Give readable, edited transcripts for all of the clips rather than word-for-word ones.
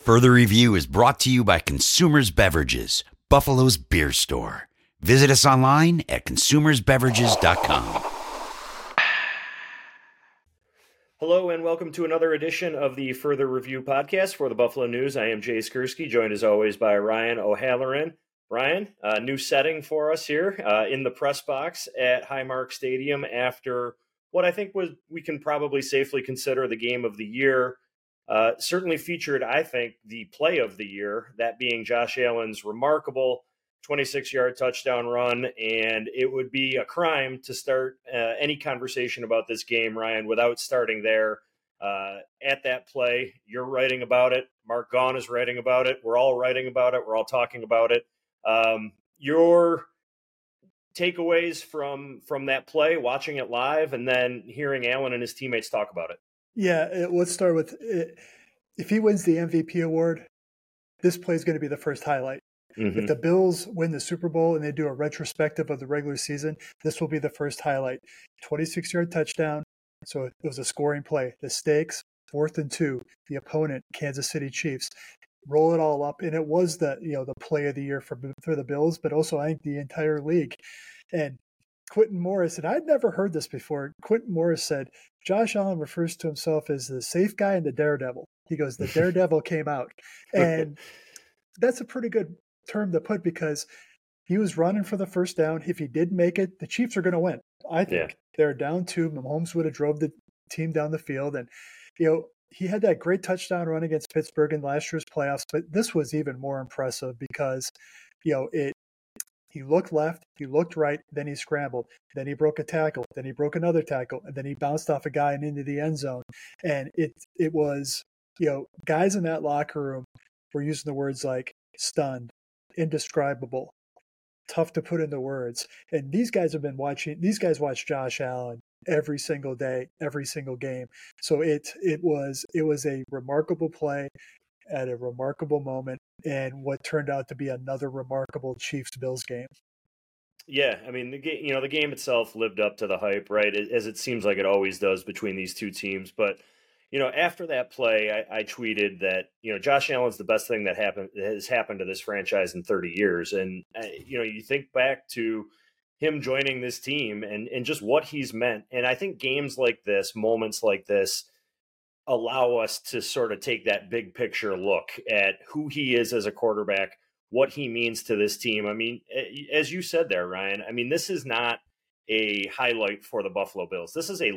Further Review is brought to you by Consumers Beverages, Buffalo's beer store. Visit us online at consumersbeverages.com. Hello and welcome to another edition of the Further Review podcast for the Buffalo News. I am Jay Skursky, joined as always by Ryan O'Halloran. Ryan, new setting for us here in the press box at Highmark Stadium after what I think we can probably safely consider the game of the year. Certainly featured, I think, the play of the year, that being Josh Allen's remarkable 26-yard touchdown run, and it would be a crime to start any conversation about this game, Ryan, without starting there. At that play, you're writing about it. Mark Gaughan is writing about it. We're all writing about it. We're all talking about it. Your takeaways from that play, watching it live, and then hearing Allen and his teammates talk about it. Yeah, let's start with if he wins the MVP award, this play is going to be the first highlight. Mm-hmm. If the Bills win the Super Bowl and they do a retrospective of the regular season, this will be the first highlight. 26-yard touchdown, so it was a scoring play. The stakes, 4th and 2, the opponent, Kansas City Chiefs. Roll it all up, and it was the play of the year for the Bills, but also I think the entire league. And Quintin Morris, and I'd never heard this before. Quintin Morris said Josh Allen refers to himself as the safe guy and the daredevil. He goes, the daredevil came out. And that's a pretty good term to put because he was running for the first down. If he did make it, the Chiefs are going to win. I think they're down 2. Mahomes would have drove the team down the field. And, he had that great touchdown run against Pittsburgh in last year's playoffs. But this was even more impressive because, he looked left, he looked right, then he scrambled, then he broke a tackle, then he broke another tackle, and then he bounced off a guy and into the end zone. And it was, guys in that locker room were using the words like stunned, indescribable, tough to put into words. And these guys watch Josh Allen every single day, every single game. So it was a remarkable play at a remarkable moment, and what turned out to be another remarkable Chiefs-Bills game. Yeah, I mean, the game itself lived up to the hype, right? As it seems like it always does between these two teams. But, after that play, I tweeted that, Josh Allen's the best thing that has happened to this franchise in 30 years. And, you think back to him joining this team and just what he's meant. And I think games like this, moments like this, allow us to sort of take that big picture look at who he is as a quarterback, what he means to this team. I mean, as you said there, Ryan, I mean, this is not a highlight for the Buffalo Bills. This is he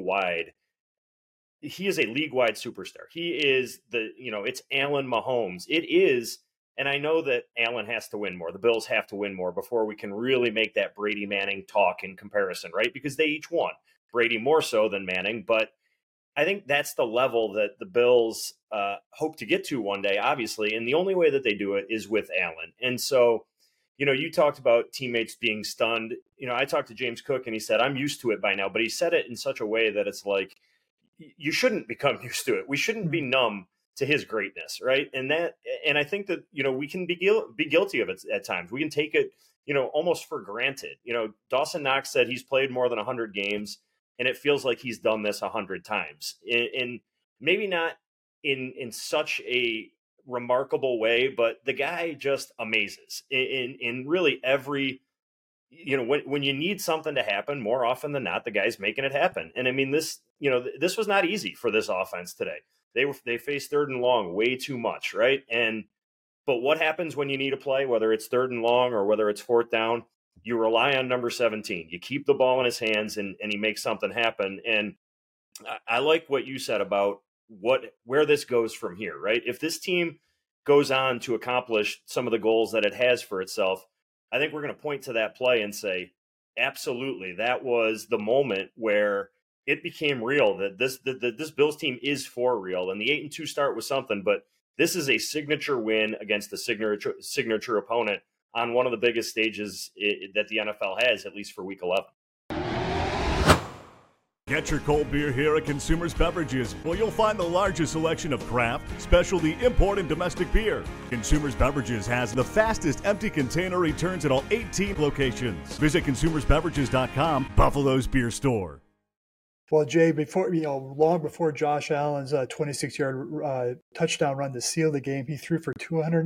is a league-wide superstar. He is it's Allen Mahomes. It is, and I know that Allen has to win more. The Bills have to win more before we can really make that Brady Manning talk in comparison, right? Because they each won. Brady more so than Manning, but I think that's the level that the Bills hope to get to one day, obviously. And the only way that they do it is with Allen. And so, you talked about teammates being stunned. I talked to James Cook and he said, I'm used to it by now. But he said it in such a way that it's like, you shouldn't become used to it. We shouldn't be numb to his greatness, right? And I think that, we can be guilty of it at times. We can take it, almost for granted. Dawson Knox said he's played more than 100 games. And it feels like he's done this 100 times, and maybe not in such a remarkable way, but the guy just amazes in really every, when you need something to happen, more often than not, the guy's making it happen. And I mean, this was not easy for this offense today. They faced 3rd and long way too much, right? But what happens when you need a play, whether it's 3rd and long or whether it's 4th down? You rely on number 17. You keep the ball in his hands and he makes something happen. And I like what you said about where this goes from here, right? If this team goes on to accomplish some of the goals that it has for itself, I think we're going to point to that play and say, absolutely, that was the moment where it became real, that this Bills team is for real. And the 8-2 start was something, but this is a signature win against a signature opponent on one of the biggest stages that the NFL has, at least for Week 11. Get your cold beer here at Consumers Beverages, where you'll find the largest selection of craft, specialty, import, and domestic beer. Consumers Beverages has the fastest empty container returns at all 18 locations. Visit consumersbeverages.com, Buffalo's beer store. Well, Jay, long before Josh Allen's 26-yard touchdown run to seal the game, he threw for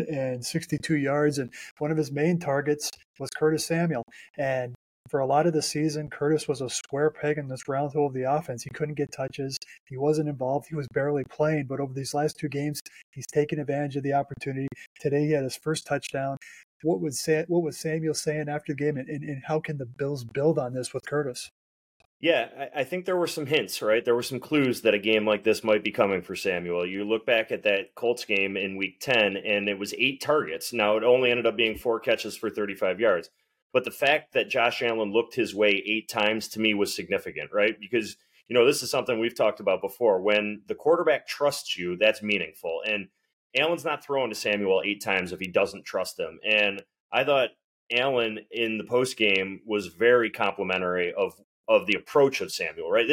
262 yards, and one of his main targets was Curtis Samuel. And for a lot of the season, Curtis was a square peg in this round hole of the offense. He couldn't get touches. He wasn't involved. He was barely playing. But over these last 2 games, he's taken advantage of the opportunity. Today, he had his first touchdown. What was Samuel saying after the game, and how can the Bills build on this with Curtis? Yeah, I think there were some hints, right? There were some clues that a game like this might be coming for Samuel. You look back at that Colts game in Week 10, and it was 8 targets. Now, it only ended up being 4 catches for 35 yards. But the fact that Josh Allen looked his way 8 times to me was significant, right? Because, this is something we've talked about before. When the quarterback trusts you, that's meaningful. And Allen's not throwing to Samuel 8 times if he doesn't trust him. And I thought Allen in the postgame was very complimentary of the approach of Samuel, right?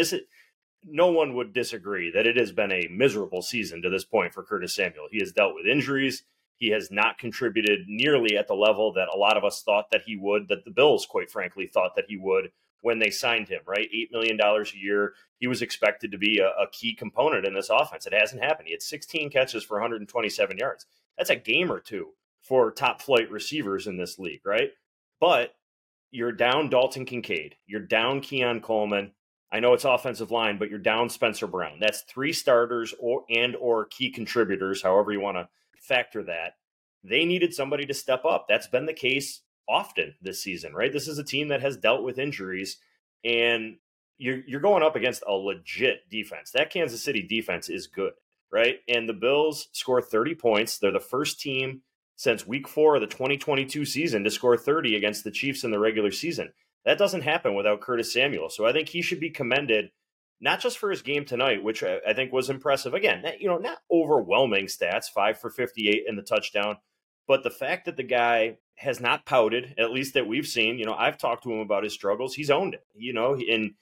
No one would disagree that it has been a miserable season to this point for Curtis Samuel. He has dealt with injuries. He has not contributed nearly at the level that a lot of us thought that he would, that the Bills, quite frankly, thought that he would when they signed him, right? $8 million a year. He was expected to be a key component in this offense. It hasn't happened. He had 16 catches for 127 yards. That's a game or two for top flight receivers in this league, right? But you're down Dalton Kincaid. You're down Keon Coleman. I know it's offensive line, but you're down Spencer Brown. That's 3 starters or key contributors, however you want to factor that. They needed somebody to step up. That's been the case often this season, right? This is a team that has dealt with injuries, and you're going up against a legit defense. That Kansas City defense is good, right? And the Bills score 30 points. They're the first team since Week 4 of the 2022 season to score 30 against the Chiefs in the regular season. That doesn't happen without Curtis Samuel. So I think he should be commended, not just for his game tonight, which I think was impressive. Again, not overwhelming stats, 5 for 58 in the touchdown, but the fact that the guy has not pouted, at least that we've seen. I've talked to him about his struggles. He's owned it, and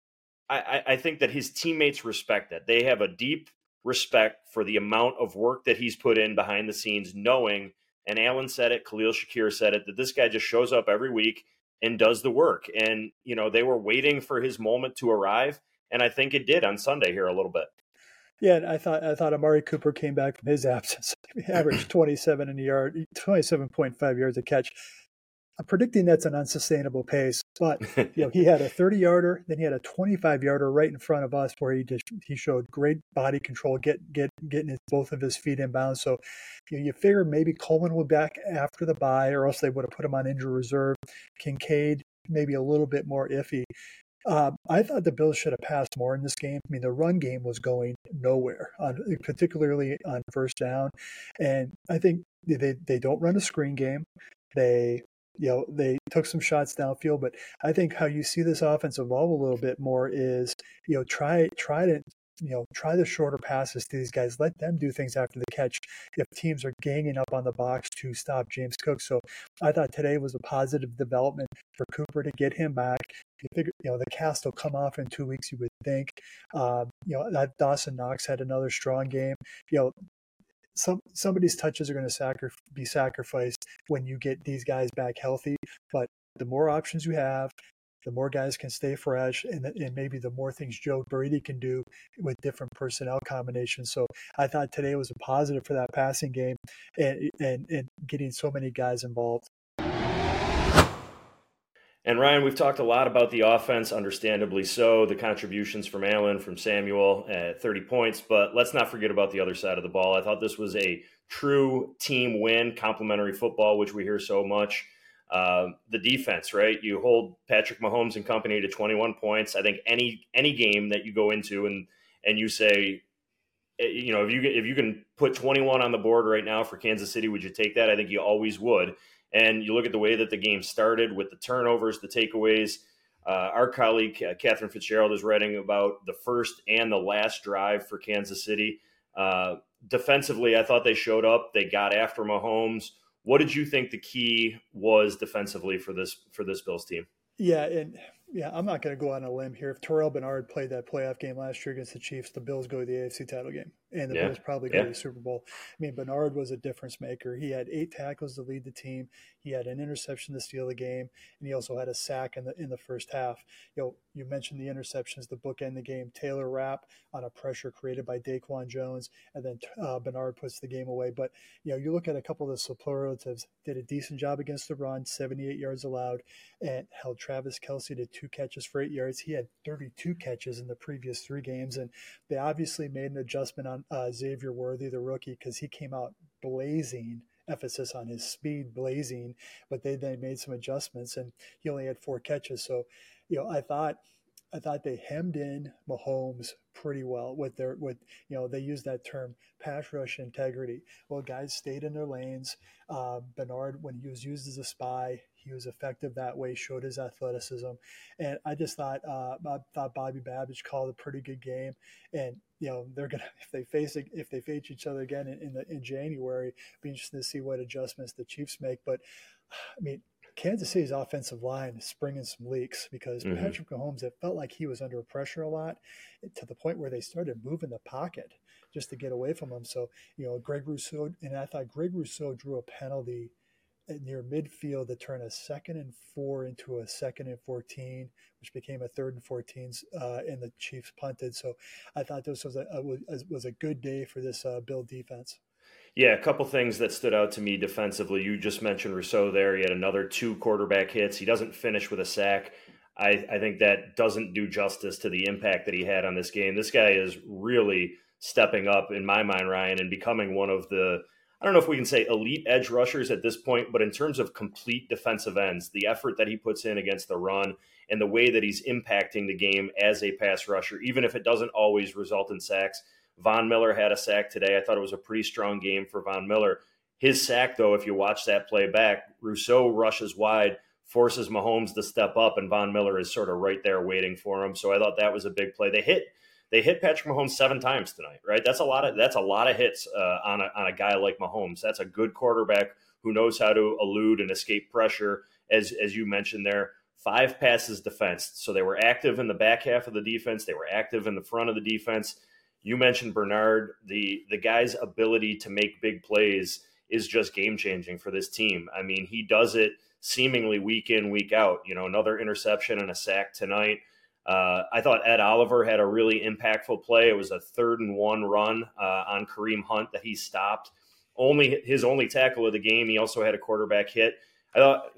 I think that his teammates respect that. They have a deep respect for the amount of work that he's put in behind the scenes, knowing, and Allen said it, Khalil Shakir said it, that this guy just shows up every week and does the work. And, they were waiting for his moment to arrive. And I think it did on Sunday here a little bit. Yeah, and I thought Amari Cooper came back from his absence. He averaged 27.5 yards a catch. I'm predicting that's an unsustainable pace, but he had a 30-yarder, then he had a 25-yarder right in front of us where he showed great body control, getting both of his feet in bounds. So you figure maybe Coleman will be back after the bye, or else they would have put him on injury reserve. Kincaid maybe a little bit more iffy. I thought the Bills should have passed more in this game. I mean, the run game was going nowhere, particularly on first down, and I think they don't run a screen game. They took some shots downfield, but I think how you see this offense evolve a little bit more is, try the shorter passes to these guys. Let them do things after the catch if teams are ganging up on the box to stop James Cook. So I thought today was a positive development for Cooper to get him back. You figure, the cast will come off in 2 weeks, you would think. That Dawson Knox had another strong game. Some of these touches are going to be sacrificed when you get these guys back healthy. But the more options you have, the more guys can stay fresh, and maybe the more things Joe Brady can do with different personnel combinations. So I thought today was a positive for that passing game and getting so many guys involved. And Ryan, we've talked a lot about the offense, understandably so, the contributions from Allen, from Samuel at 30 points, but let's not forget about the other side of the ball. I thought this was a true team win, complementary football, which we hear so much. The defense, right? You hold Patrick Mahomes and company to 21 points. I think any game that you go into and you say, if you can put 21 on the board right now for Kansas City, would you take that? I think you always would. And you look at the way that the game started with the turnovers, the takeaways. Our colleague, Catherine Fitzgerald, is writing about the first and the last drive for Kansas City. Defensively, I thought they showed up. They got after Mahomes. What did you think the key was defensively for this Bills team? I'm not going to go on a limb here. If Terrell Bernard played that playoff game last year against the Chiefs, the Bills go to the AFC title game. and the Bills probably go to the Super Bowl. I mean, Bernard was a difference maker. He had 8 tackles to lead the team. He had an interception to steal the game, and he also had a sack in the first half. You mentioned the interceptions, the bookend the game. Taylor Rapp on a pressure created by Daquan Jones, and then Bernard puts the game away. But you look at a couple of the superlatives. Did a decent job against the run, 78 yards allowed, and held Travis Kelce to 2 catches for 8 yards. He had 32 catches in the previous 3 games, and they obviously made an adjustment on Xavier Worthy, the rookie, because he came out blazing, emphasis on his speed, blazing, but they made some adjustments, and he only had 4 catches. So, I thought they hemmed in Mahomes pretty well with they use that term pass rush integrity. Well, guys stayed in their lanes. Bernard, when he was used as a spy, he was effective that way, showed his athleticism. And I just thought Bobby Babbage called a pretty good game. And, they're going to, if they face each other again in January, be interesting to see what adjustments the Chiefs make. But I mean, Kansas City's offensive line is springing some leaks because Patrick Mahomes, it felt like he was under pressure a lot to the point where they started moving the pocket just to get away from him. So, Greg Rousseau, and I thought Greg Rousseau drew a penalty near midfield to turn a 2nd and 4 into a 2nd and 14, which became a 3rd and 14s, and the Chiefs punted. So I thought this was a good day for this Bill defense. Yeah, a couple things that stood out to me defensively. You just mentioned Rousseau there. He had another 2 quarterback hits. He doesn't finish with a sack. I think that doesn't do justice to the impact that he had on this game. This guy is really stepping up, in my mind, Ryan, and becoming one of the, I don't know if we can say elite edge rushers at this point, but in terms of complete defensive ends, the effort that he puts in against the run and the way that he's impacting the game as a pass rusher, even if it doesn't always result in sacks. Von Miller had a sack today. I thought it was a pretty strong game for Von Miller. His sack, though, if you watch that play back, Rousseau rushes wide, forces Mahomes to step up, and Von Miller is sort of right there waiting for him. So I thought that was a big play. They hit Patrick Mahomes 7 times tonight, right? That's a lot of hits on a guy like Mahomes. That's a good quarterback who knows how to elude and escape pressure, as you mentioned there. 5 passes defense. So they were active in the back half of the defense. They were active in the front of the defense. You mentioned Bernard. The guy's ability to make big plays is just game-changing for this team. I mean, he does it seemingly week in, week out. Another interception and a sack tonight. I thought Ed Oliver had a really impactful play. It was a 3rd and 1 run on Kareem Hunt that he stopped. His only tackle of the game. He also had a quarterback hit. I thought,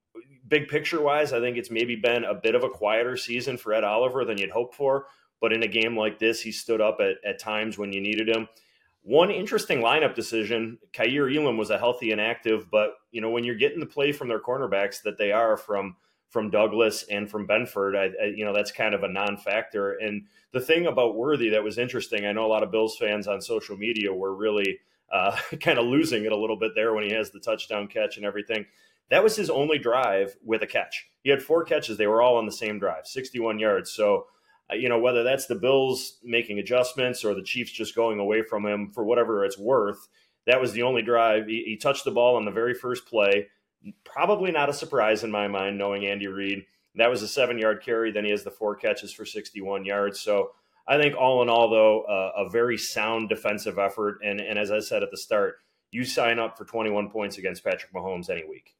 big picture-wise, I think it's maybe been a bit of a quieter season for Ed Oliver than you'd hope for. But in a game like this, he stood up at times when you needed him. One interesting lineup decision, Kaiir Elam was a healthy and active, but when you're getting the play from their cornerbacks that they are from Douglas and from Benford, that's kind of a non-factor. And the thing about Worthy that was interesting, I know a lot of Bills fans on social media were really kind of losing it a little bit there when he has the touchdown catch and everything. That was his only drive with a catch. He had 4 catches. They were all on the same drive, 61 yards. So, whether that's the Bills making adjustments or the Chiefs just going away from him for whatever it's worth, that was the only drive. He touched the ball on the very first play. Probably not a surprise in my mind, knowing Andy Reid. That was a 7-yard carry. Then he has the 4 catches for 61 yards. So I think all in all, though, a very sound defensive effort. And as I said at the start, you sign up for 21 points against Patrick Mahomes any week.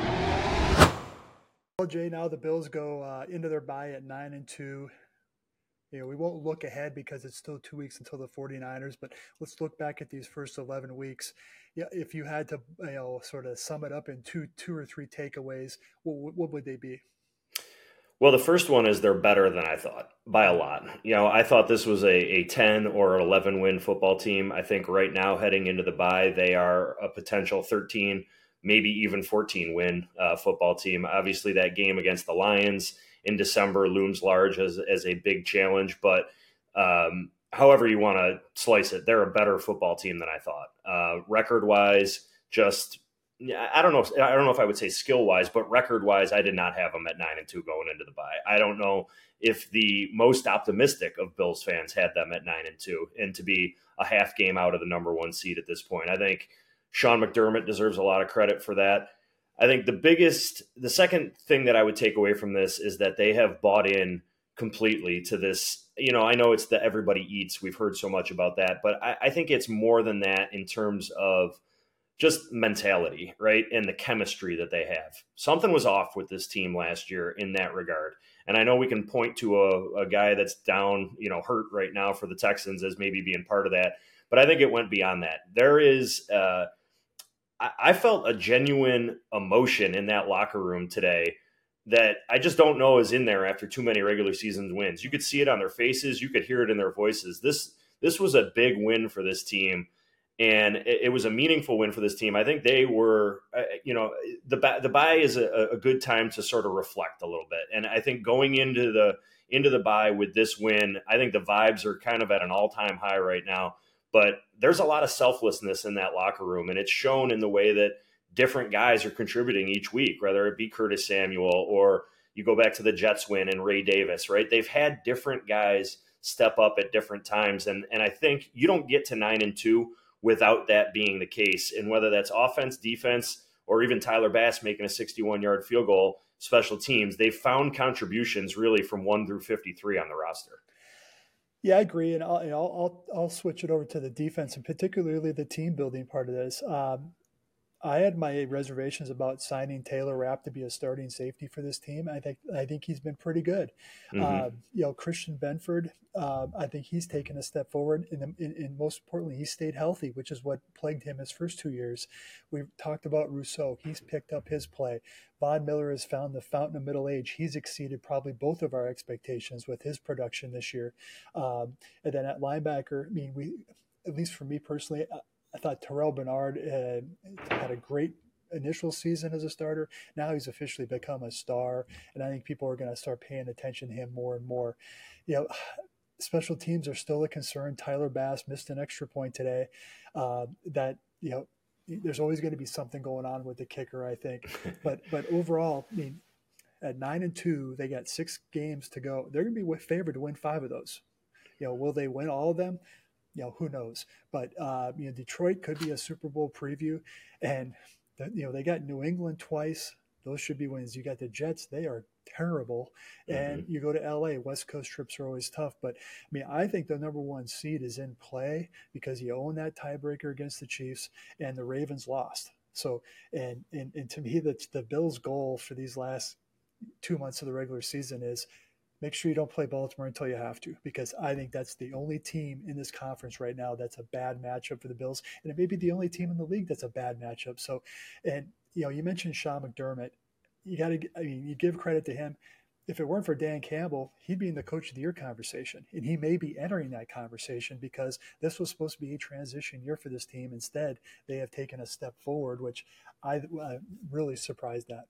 Well, Jay, now the Bills go into their bye at 9-2. We won't look ahead because it's still 2 weeks until the 49ers, but let's look back at these first 11 weeks. Yeah, if you had to, sort of sum it up in two or three takeaways, what would they be? Well, the first one is they're better than I thought by a lot. I thought this was a 10 or 11 win football team. I think right now heading into the bye, they are a potential 13, maybe even 14 win football team. Obviously that game against the Lions in December looms large as a big challenge, but however you want to slice it, they're a better football team than I thought. Record-wise, I don't know if I would say skill-wise, but record-wise, I did not have them at 9-2 going into the bye. I don't know if the most optimistic of Bills fans had them at 9-2, and to be a half game out of the number 1 seed at this point. I think Sean McDermott deserves a lot of credit for that. I think the second thing that I would take away from this is that they have bought in completely to this. I know it's the everybody eats. We've heard so much about that, but I think it's more than that in terms of just mentality, right? And the chemistry that they have. Something was off with this team last year in that regard. And I know we can point to a guy that's down, hurt right now for the Texans as maybe being part of that. But I think it went beyond that. There is, I felt a genuine emotion in that locker room today that I just don't know is in there after too many regular season wins. You could see it on their faces. You could hear it in their voices. This was a big win for this team. And it was a meaningful win for this team. I think they were, the bye is a good time to sort of reflect a little bit. And I think going into the bye with this win, I think the vibes are kind of at an all-time high right now. But there's a lot of selflessness in that locker room, and it's shown in the way that different guys are contributing each week, whether it be Curtis Samuel or you go back to the Jets win and Ray Davis, right? They've had different guys step up at different times. And I think you don't get to 9-2 without that being the case. And whether that's offense, defense, or even Tyler Bass making a 61-yard field goal, special teams, they've found contributions really from 1 through 53 on the roster. Yeah, I agree. And I'll switch it over to the defense and particularly the team building part of this. I had my reservations about signing Taylor Rapp to be a starting safety for this team. I think he's been pretty good. Mm-hmm. Christian Benford, I think he's taken a step forward. And most importantly, he stayed healthy, which is what plagued him his first 2 years. We've talked about Rousseau. He's picked up his play. Von Miller has found the fountain of middle age. He's exceeded probably both of our expectations with his production this year. And then at linebacker, at least for me personally, I thought Terrell Bernard had a great initial season as a starter. Now he's officially become a star, and I think people are going to start paying attention to him more and more. Special teams are still a concern. Tyler Bass missed an extra point today. There's always going to be something going on with the kicker, I think. But overall, at 9-2, they got 6 games to go. They're going to be favored to win 5 of those. Will they win all of them? Who knows? But Detroit could be a Super Bowl preview, and they got New England twice. Those should be wins. You got the Jets; they are terrible, and you go to LA. West Coast trips are always tough, but I think the number 1 seed is in play because you own that tiebreaker against the Chiefs, and the Ravens lost. So, and to me, the Bills' goal for these last 2 months of the regular season is make sure you don't play Baltimore until you have to, because I think that's the only team in this conference right now that's a bad matchup for the Bills, and it may be the only team in the league that's a bad matchup. So, and you mentioned Sean McDermott. You give credit to him. If it weren't for Dan Campbell, he'd be in the Coach of the Year conversation, and he may be entering that conversation because this was supposed to be a transition year for this team. Instead, they have taken a step forward, which I really surprised at.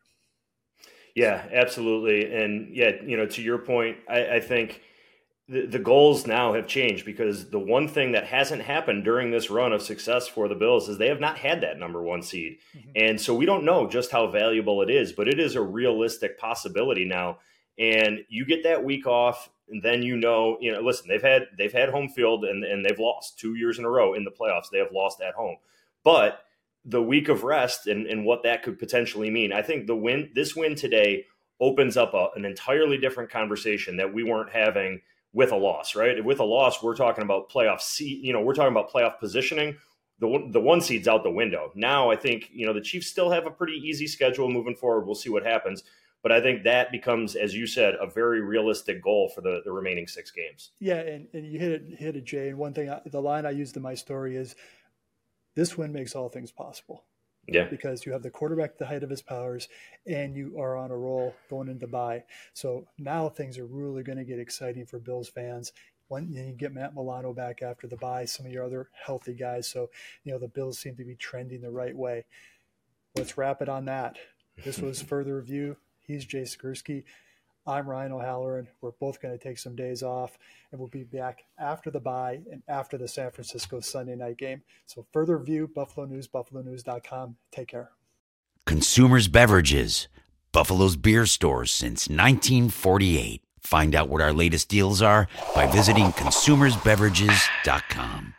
Yeah, absolutely. And to your point, I think the goals now have changed because the one thing that hasn't happened during this run of success for the Bills is they have not had that number 1 seed. Mm-hmm. And so we don't know just how valuable it is, but it is a realistic possibility now. And you get that week off, and then listen, they've had home field and they've lost 2 years in a row in the playoffs. They have lost at home. But the week of rest and what that could potentially mean. I think this win today opens up an entirely different conversation that we weren't having with a loss, right? With a loss, we're talking about playoff seed, we're talking about playoff positioning. The 1 seed's out the window. Now I think, the Chiefs still have a pretty easy schedule moving forward. We'll see what happens. But I think that becomes, as you said, a very realistic goal for the remaining 6 games. Yeah, and you hit it, Jay. And one thing, the line I used in my story is, this win makes all things possible. Yeah. Because you have the quarterback at the height of his powers, and you are on a roll going into bye. So now things are really going to get exciting for Bills fans. When you get Matt Milano back after the bye, some of your other healthy guys. So, the Bills seem to be trending the right way. Let's wrap it on that. This was Further Review. He's Jay Sikursky. I'm Ryan O'Halloran. We're both going to take some days off, and we'll be back after the bye and after the San Francisco Sunday night game. So Further Review, Buffalo News, buffalonews.com. Take care. Consumers Beverages, Buffalo's beer stores since 1948. Find out what our latest deals are by visiting consumersbeverages.com.